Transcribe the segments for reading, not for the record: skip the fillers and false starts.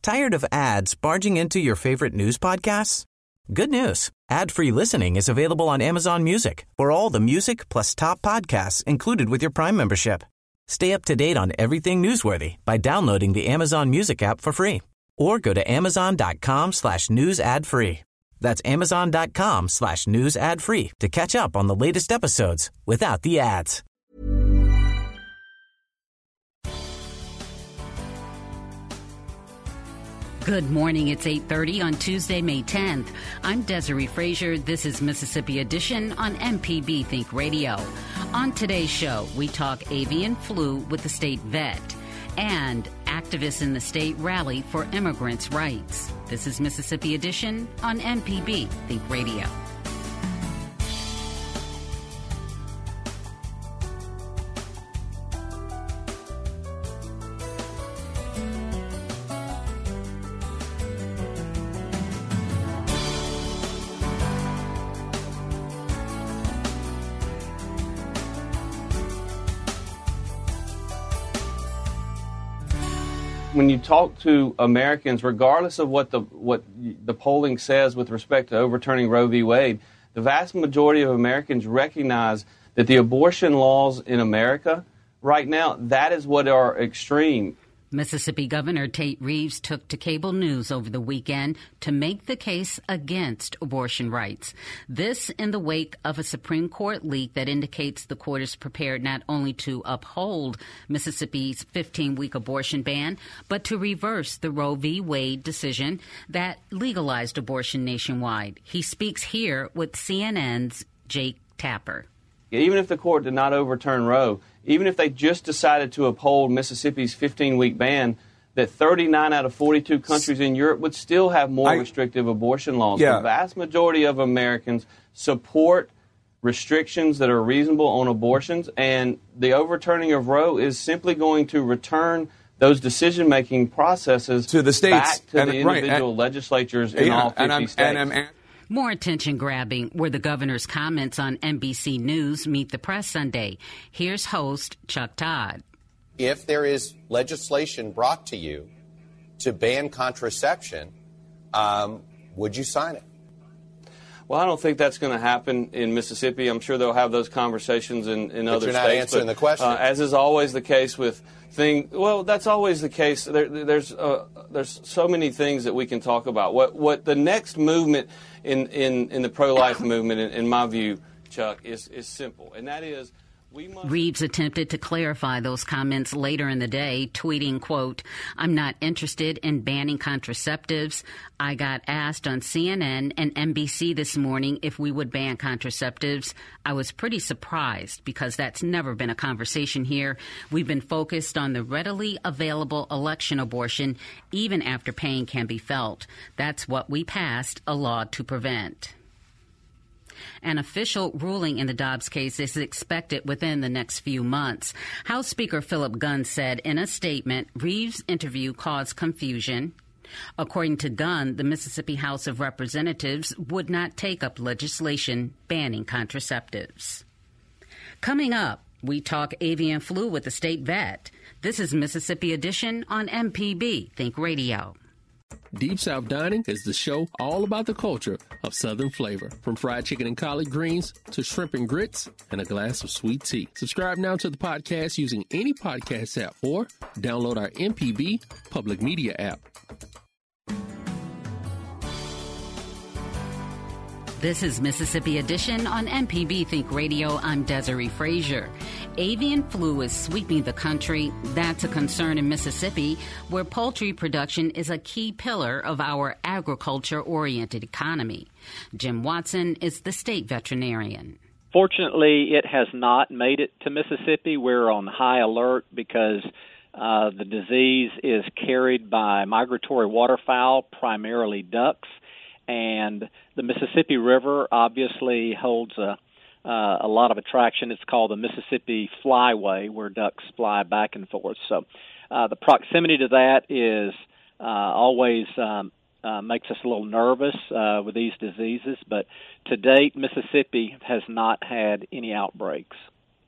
Tired of ads barging into your favorite news podcasts? Good news. Ad-free listening is available on Amazon Music for all the music plus top podcasts included with your Prime membership. Stay up to date on everything newsworthy by downloading the Amazon Music app for free or go to amazon.com/news ad free. That's amazon.com/news ad free to catch up on the latest episodes without the ads. Good morning. It's 8:30 on Tuesday, May 10th. I'm Desiree Frazier. This is Mississippi Edition on MPB Think Radio. On today's show, we talk avian flu with the state vet and activists in the state rally for immigrants' rights. This is Mississippi Edition on MPB Think Radio. When you talk to Americans, regardless of what the polling says with respect to overturning Roe v. Wade, the vast majority of Americans recognize that the abortion laws in America right now, that is what are extreme. Mississippi Governor Tate Reeves took to cable news over the weekend to make the case against abortion rights. This in the wake of a Supreme Court leak that indicates the court is prepared not only to uphold Mississippi's 15-week abortion ban, but to reverse the Roe v. Wade decision that legalized abortion nationwide. He speaks here with CNN's Jake Tapper. Even if the court did not overturn Roe, even if they just decided to uphold Mississippi's 15-week ban, that 39 out of 42 countries in Europe would still have more restrictive abortion laws. Yeah. The vast majority of Americans support restrictions that are reasonable on abortions, and the overturning of Roe is simply going to return those decision-making processes to the states, back to the individual legislatures in all 50 states. More attention-grabbing were the governor's comments on NBC News Meet the Press Sunday. Here's host Chuck Todd. If there is legislation brought to you to ban contraception, would you sign it? Well, I don't think that's going to happen in Mississippi. I'm sure they'll have those conversations in other states. You're not answering the question. As is always the case with things. Well, that's always the case. There's so many things that we can talk about. What the next movement in the pro-life movement, in my view, Chuck, is simple, and that is. Reeves attempted to clarify those comments later in the day, tweeting, quote, "I'm not interested in banning contraceptives. I got asked on CNN and NBC this morning if we would ban contraceptives. I was pretty surprised because that's never been a conversation here. We've been focused on the readily available election abortion, even after pain can be felt. That's what we passed a law to prevent." An official ruling in the Dobbs case is expected within the next few months. House Speaker Philip Gunn said in a statement, Reeves' interview caused confusion. According to Gunn, the Mississippi House of Representatives would not take up legislation banning contraceptives. Coming up, we talk avian flu with the state vet. This is Mississippi Edition on MPB Think Radio. Deep South Dining is the show all about the culture of Southern flavor. From fried chicken and collard greens to shrimp and grits and a glass of sweet tea. Subscribe now to the podcast using any podcast app or download our MPB Public Media app. This is Mississippi Edition on MPB Think Radio. I'm Desiree Frazier. Avian flu is sweeping the country. That's a concern in Mississippi, where poultry production is a key pillar of our agriculture-oriented economy. Jim Watson is the state veterinarian. Fortunately, it has not made it to Mississippi. We're on high alert because the disease is carried by migratory waterfowl, primarily ducks, and the Mississippi River obviously holds a lot of attraction. It's called the Mississippi Flyway, where ducks fly back and forth. So the proximity to that is always makes us a little nervous with these diseases. But to date, Mississippi has not had any outbreaks.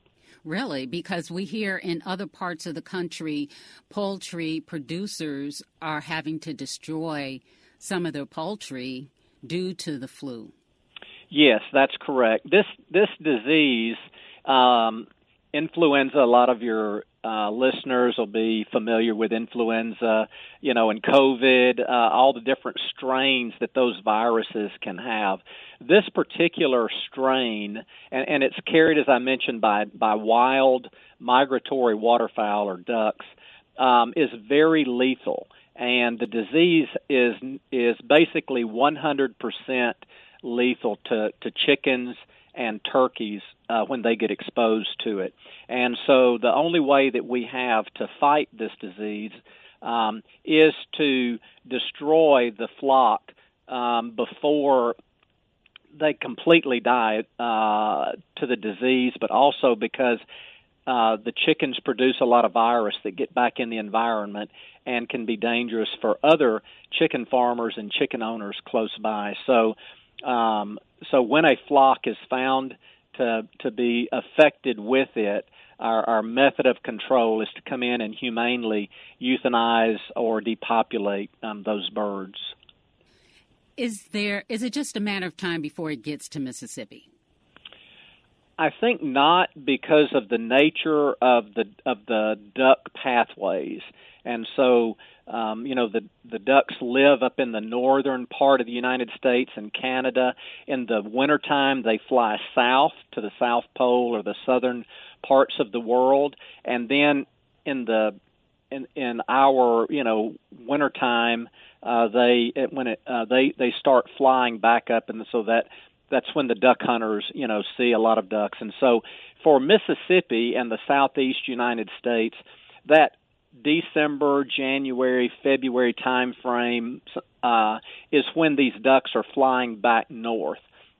Really? Because we hear in other parts of the country, poultry producers are having to destroy some of their poultry due to the flu. Yes, that's correct. This disease, influenza, a lot of your listeners will be familiar with influenza, and COVID, all the different strains that those viruses can have. This particular strain, and it's carried, as I mentioned, by wild migratory waterfowl or ducks, is very lethal. And the disease is basically 100% lethal to chickens and turkeys when they get exposed to it. And so the only way that we have to fight this disease is to destroy the flock before they completely die to the disease, but also because the chickens produce a lot of virus that get back in the environment and can be dangerous for other chicken farmers and chicken owners close by. So when a flock is found to be affected with it, our method of control is to come in and humanely euthanize or depopulate those birds. Is it just a matter of time before it gets to Mississippi? I think not, because of the nature of the duck pathways. And so, the ducks live up in the northern part of the United States and Canada. In the wintertime, they fly south to the South Pole or the southern parts of the world. And then in our wintertime, they start flying back up, and so that's when the duck hunters see a lot of ducks. And so for Mississippi and the southeast United States, that December, January, February time frame is when these ducks are flying back north.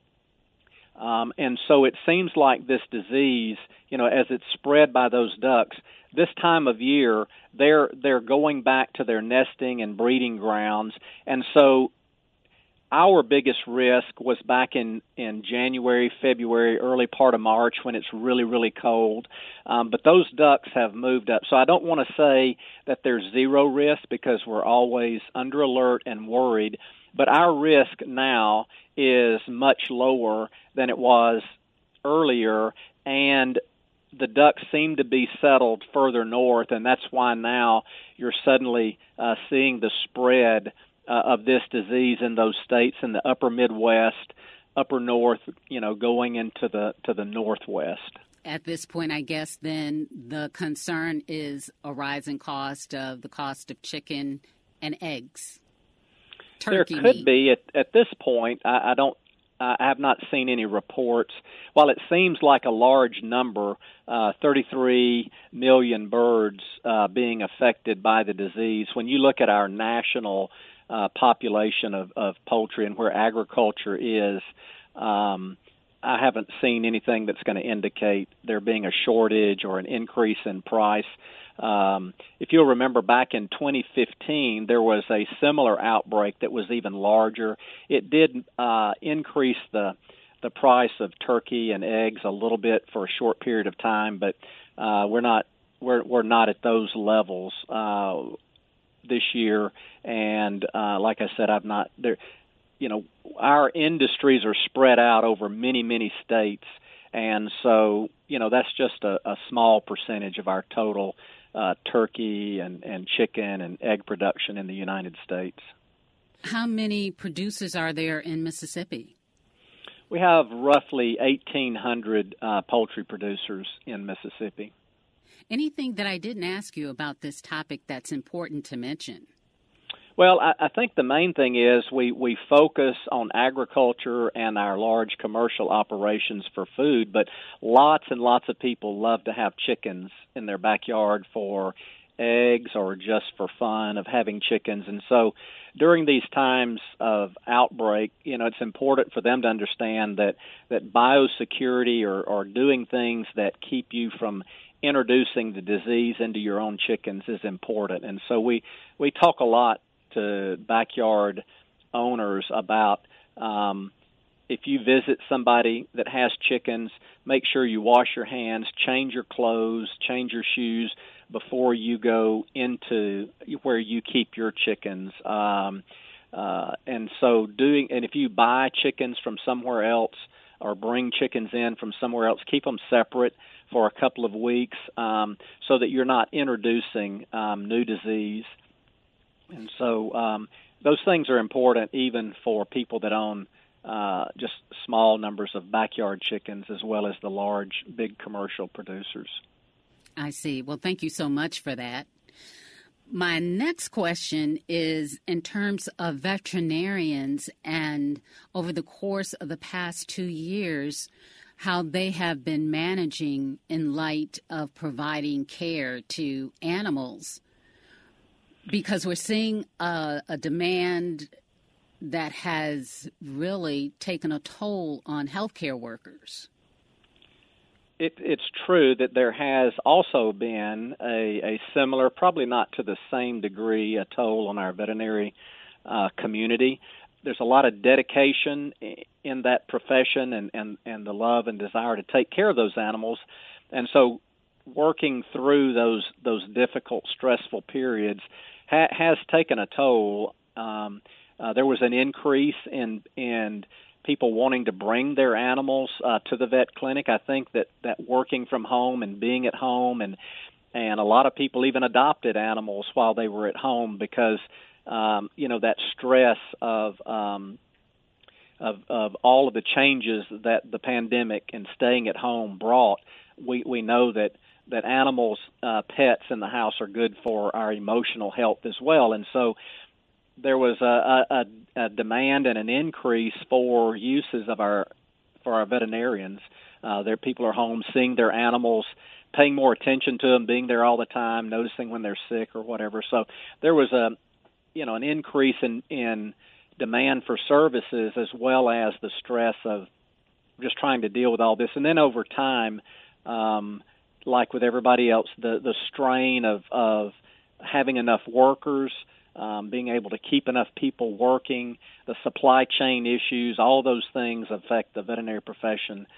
And so it seems like this disease, as it's spread by those ducks, this time of year they're going back to their nesting and breeding grounds. And so our biggest risk was back in January, February, early part of March when it's really, really cold. But those ducks have moved up. So I don't want to say that there's zero risk, because we're always under alert and worried. But our risk now is much lower than it was earlier, and the ducks seem to be settled further north, and that's why now you're suddenly seeing the spread of this disease in those states in the upper Midwest, upper North, going into the Northwest. At this point, I guess then the concern is a rising cost of chicken and eggs. Turkey there could meat. Be at this point. I have not seen any reports. While it seems like a large number, 33 million birds being affected by the disease. When you look at our national population of poultry and where agriculture is, I haven't seen anything that's going to indicate there being a shortage or an increase in price. If you'll remember, back in 2015, there was a similar outbreak that was even larger. It did increase the price of turkey and eggs a little bit for a short period of time, but we're not at those levels this year. And like I said, I've not there. Our industries are spread out over many, many states, and so that's just a small percentage of our total turkey and chicken and egg production in the United States. How many producers are there in Mississippi? We have roughly 1,800 poultry producers in Mississippi. Anything that I didn't ask you about this topic that's important to mention? Well, I think the main thing is we focus on agriculture and our large commercial operations for food, but lots and lots of people love to have chickens in their backyard for eggs or just for fun of having chickens. And so during these times of outbreak, it's important for them to understand that biosecurity or doing things that keep you from introducing the disease into your own chickens is important. And so we talk a lot to backyard owners about if you visit somebody that has chickens, make sure you wash your hands, change your clothes, change your shoes before you go into where you keep your chickens. And if you buy chickens from somewhere else or bring chickens in from somewhere else, keep them separate for a couple of weeks so that you're not introducing new disease. And so those things are important even for people that own just small numbers of backyard chickens as well as the large, big commercial producers. I see. Well, thank you so much for that. My next question is in terms of veterinarians and over the course of the past 2 years, how they have been managing in light of providing care to animals. Because we're seeing a demand that has really taken a toll on healthcare workers. It's true that there has also been a similar, probably not to the same degree, a toll on our veterinary community. There's a lot of dedication in that profession and the love and desire to take care of those animals. And so working through those difficult, stressful periods has taken a toll. There was an increase in people wanting to bring their animals to the vet clinic. I think that working from home and being at home and a lot of people even adopted animals while they were at home because that stress of all of the changes that the pandemic and staying at home brought. We know that animals, pets in the house are good for our emotional health as well, and so there was a demand and an increase for uses for our veterinarians. People are home seeing their animals, paying more attention to them, being there all the time, noticing when they're sick or whatever. So there was an increase in demand for services as well as the stress of just trying to deal with all this. And then over time, like with everybody else, the strain of having enough workers, being able to keep enough people working, the supply chain issues, all those things affect the veterinary profession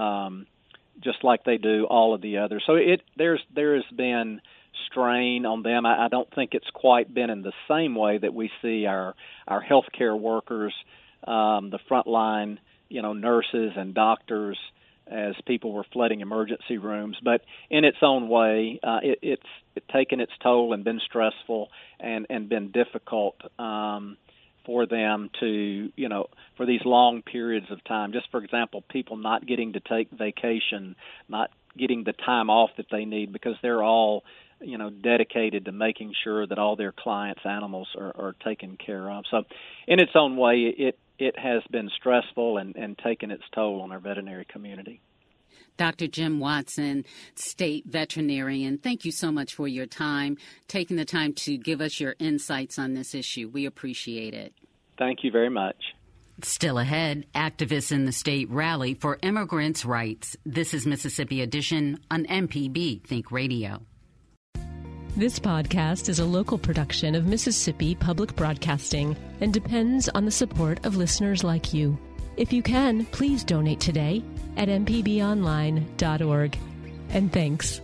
just like they do all of the others. So there has been strain on them. I don't think it's quite been in the same way that we see our healthcare workers, the frontline, nurses and doctors, as people were flooding emergency rooms. But in its own way, it's taken its toll and been stressful and been difficult for them to, for these long periods of time. Just for example, people not getting to take vacation, not getting the time off that they need because they're all, dedicated to making sure that all their clients' animals are taken care of. So in its own way, it has been stressful and taken its toll on our veterinary community. Dr. Jim Watson, state veterinarian, thank you so much for your time, taking the time to give us your insights on this issue. We appreciate it. Thank you very much. Still ahead, activists in the state rally for immigrants' rights. This is Mississippi Edition on MPB Think Radio. This podcast is a local production of Mississippi Public Broadcasting and depends on the support of listeners like you. If you can, please donate today at mpbonline.org. And thanks.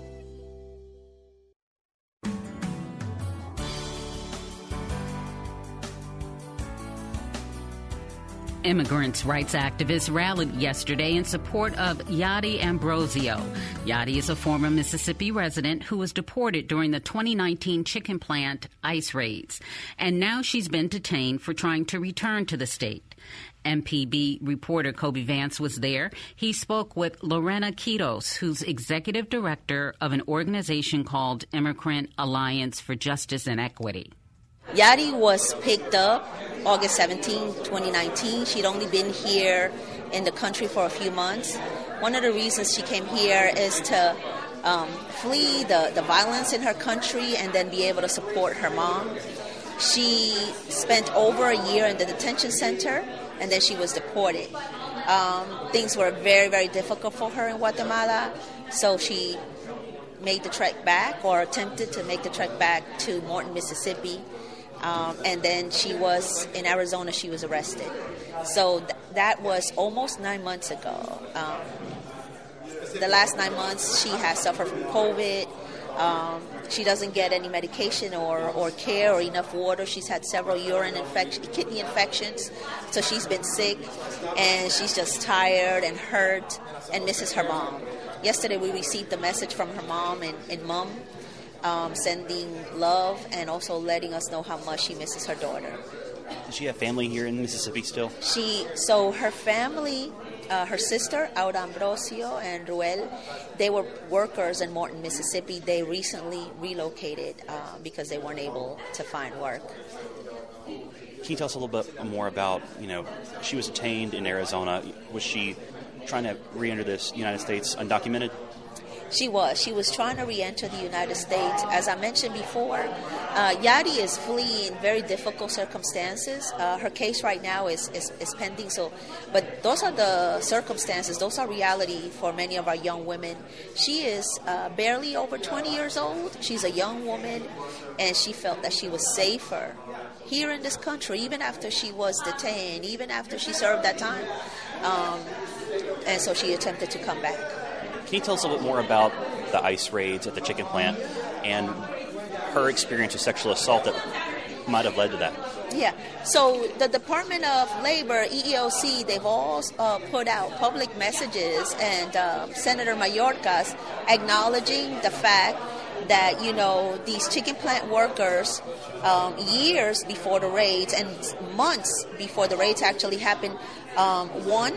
Immigrants' rights activists rallied yesterday in support of Yadi Ambrosio. Yadi is a former Mississippi resident who was deported during the 2019 chicken plant ICE raids, and now she's been detained for trying to return to the state. MPB reporter Kobe Vance was there. He spoke with Lorena Quiros, who's executive director of an organization called Immigrant Alliance for Justice and Equity. Yadi was picked up August 17, 2019. She'd only been here in the country for a few months. One of the reasons she came here is to flee the violence in her country and then be able to support her mom. She spent over a year in the detention center, and then she was deported. Things were very, very difficult for her in Guatemala, so she made the trek back, or attempted to make the trek back to Morton, Mississippi. And then she was in Arizona, she was arrested. So that was almost 9 months ago. The last 9 months, she has suffered from COVID. She doesn't get any medication or care or enough water. She's had several kidney infections, so she's been sick, and she's just tired and hurt and misses her mom. Yesterday, we received a message from her mom and mom sending love and also letting us know how much she misses her daughter. Does she have family here in Mississippi still? So her family, her sister, Aura Ambrosio and Ruel, they were workers in Morton, Mississippi. They recently relocated because they weren't able to find work. Can you tell us a little bit more about, she was detained in Arizona. Was she trying to re-enter this United States undocumented? She was trying to re-enter the United States. As I mentioned before, Yadi is fleeing in very difficult circumstances. Her case right now is pending. But those are the circumstances. Those are reality for many of our young women. She is barely over 20 years old. She's a young woman, and she felt that she was safer here in this country, even after she was detained, even after she served that time. And so she attempted to come back. Can you tell us a little bit more about the ICE raids at the chicken plant and her experience with sexual assault that might have led to that? Yeah. So the Department of Labor, EEOC, they've all put out public messages, and Senator Mayorkas acknowledging the fact that, these chicken plant workers, years before the raids and months before the raids actually happened, won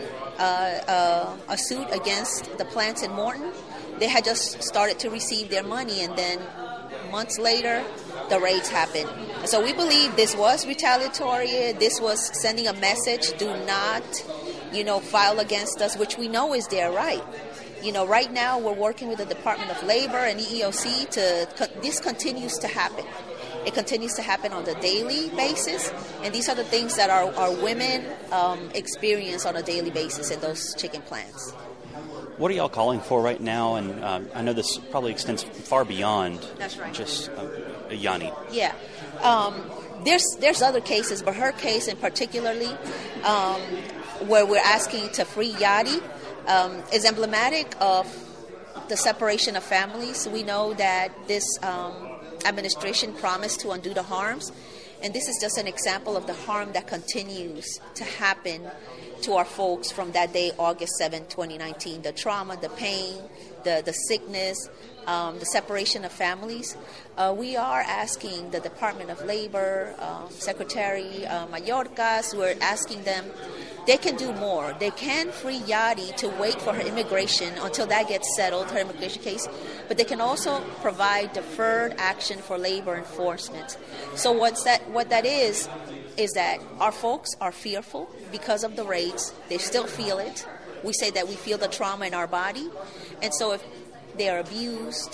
a suit against the plants in Morton. They had just started to receive their money, and then months later, the raids happened. So we believe this was retaliatory. This was sending a message: do not, file against us, which we know is their right. Right now we're working with the Department of Labor and EEOC this continues to happen. It continues to happen on a daily basis, and these are the things that our women experience on a daily basis in those chicken plants. What are y'all calling for right now? And I know this probably extends far beyond just Yanni. Yeah. There's other cases, but her case in particularly, where we're asking to free Yadi, is emblematic of the separation of families. We know that this administration promised to undo the harms, and this is just an example of the harm that continues to happen to our folks from that day, August 7, 2019. The trauma, the pain, the sickness, the separation of families. We are asking the Department of Labor, Secretary Mayorkas, we're asking them, they can do more. They can free Yadi to wait for her immigration until that gets settled, her immigration case, but they can also provide deferred action for labor enforcement. So what that is that our folks are fearful because of the raids. They still feel it. We say that we feel the trauma in our body. And so if they are abused,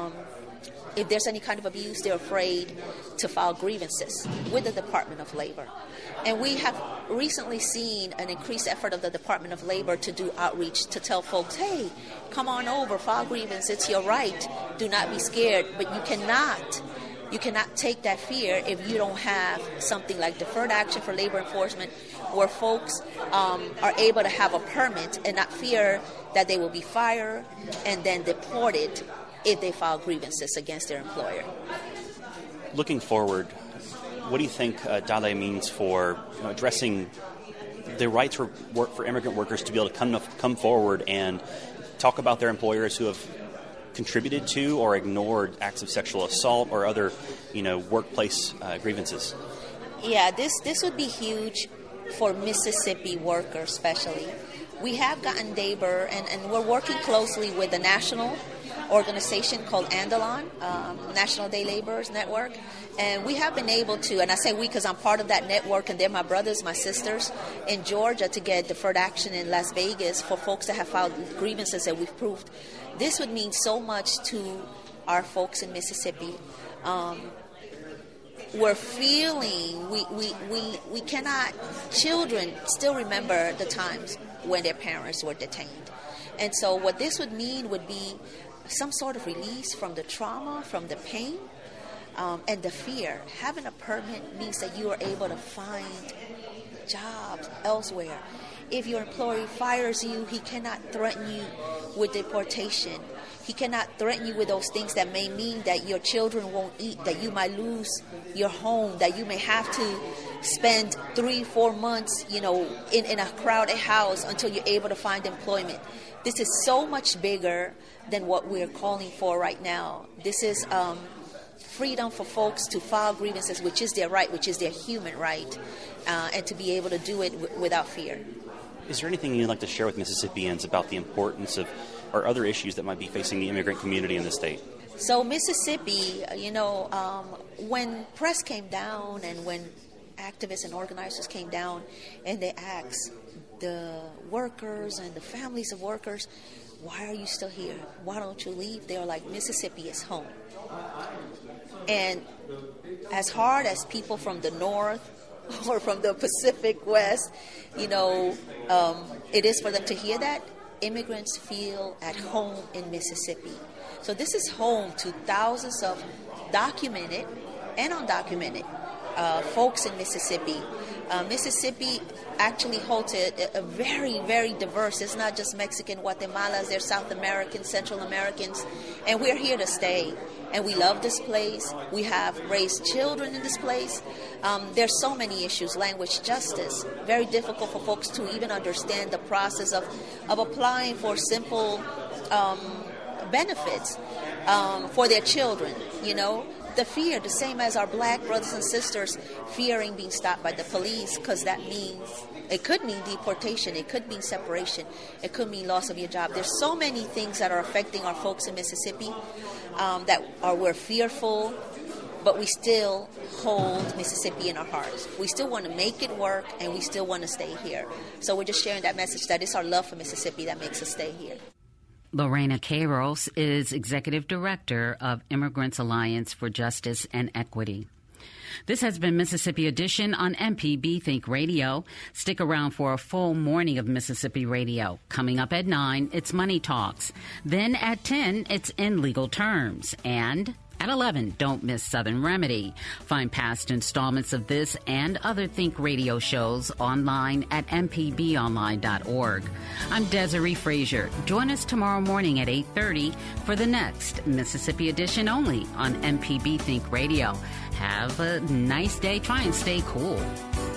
if there's any kind of abuse, they're afraid to file grievances with the Department of Labor. And we have recently seen an increased effort of the Department of Labor to do outreach, to tell folks, hey, come on over, file grievance, it's your right, do not be scared. But you cannot take that fear if you don't have something like deferred action for labor enforcement, where folks are able to have a permit and not fear that they will be fired and then deported if they file grievances against their employer. Looking forward, what do you think DALE means for addressing the rights for immigrant workers to be able to come forward and talk about their employers who have contributed to or ignored acts of sexual assault or other, workplace grievances? Yeah, this would be huge for Mississippi workers especially. We have gotten DABER, and we're working closely with a national organization called Andalon, National Day Laborers Network, and we have been able to, and I say we because I'm part of that network, and they're my brothers, my sisters, in Georgia to get deferred action in Las Vegas for folks that have filed grievances that we've proved. This would mean so much to our folks in Mississippi. We're feeling, we cannot, children still remember the times when their parents were detained. And so what this would mean would be some sort of release from the trauma, from the pain, And the fear. Having a permit means that you are able to find jobs elsewhere. If your employer fires you, he cannot threaten you with deportation. He cannot threaten you with those things that may mean that your children won't eat, that you might lose your home, that you may have to spend 3-4 months, in a crowded house until you're able to find employment. This is so much bigger than what we're calling for right now. This is freedom for folks to file grievances, which is their right, which is their human right, and to be able to do it without fear. Is there anything you'd like to share with Mississippians about the importance of or other issues that might be facing the immigrant community in the state? So Mississippi, when press came down and when activists and organizers came down and they asked the workers and the families of workers, why are you still here? Why don't you leave? They were like, Mississippi is home. And as hard as people from the north or from the Pacific West, it is for them to hear that, immigrants feel at home in Mississippi. So this is home to thousands of documented and undocumented folks in Mississippi. Mississippi actually holds a very, very diverse. It's not just Mexican, Guatemalans, there's South Americans, Central Americans, and we're here to stay. And we love this place. We have raised children in this place. There's so many issues, language, justice. Very difficult for folks to even understand the process of applying for simple benefits for their children, The fear, the same as our black brothers and sisters fearing being stopped by the police, because that means, it could mean deportation, it could mean separation, it could mean loss of your job. There's so many things that are affecting our folks in Mississippi we're fearful, but we still hold Mississippi in our hearts. We still want to make it work, and we still want to stay here. So we're just sharing that message that it's our love for Mississippi that makes us stay here. Lorena Queiroz is Executive Director of Immigrants Alliance for Justice and Equity. This has been Mississippi Edition on MPB Think Radio. Stick around for a full morning of Mississippi radio. Coming up at 9, it's Money Talks. Then at 10, it's In Legal Terms. And at 11, don't miss Southern Remedy. Find past installments of this and other Think Radio shows online at mpbonline.org. I'm Desiree Frazier. Join us tomorrow morning at 8:30 for the next Mississippi Edition only on MPB Think Radio. Have a nice day. Try and stay cool.